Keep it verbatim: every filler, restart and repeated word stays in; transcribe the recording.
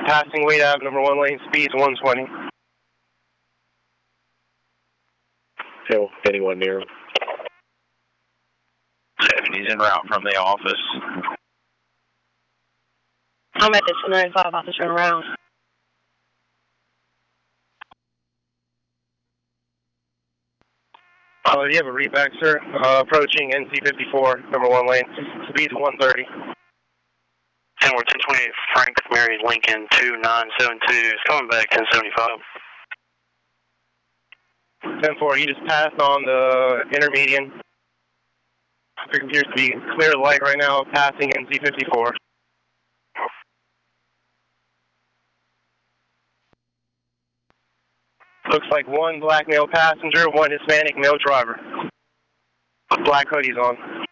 Passing Wade Ave, number one lane, speeds one twenty. Hill, anyone near him? seventy's en route from the office. I'm at the two ninety-five office run around. Uh, you have a readback, sir. Uh, approaching N C fifty-four, number one lane. Speeds one thirty. ten we're ten twenty-eight Frank Mary Lincoln two nine seven two is coming back ten seventy-five. ten four, you just passed on the intermedian. There appears to be clear light right now, passing N C fifty-four. Looks like one black male passenger, one Hispanic male driver. Black hoodies on.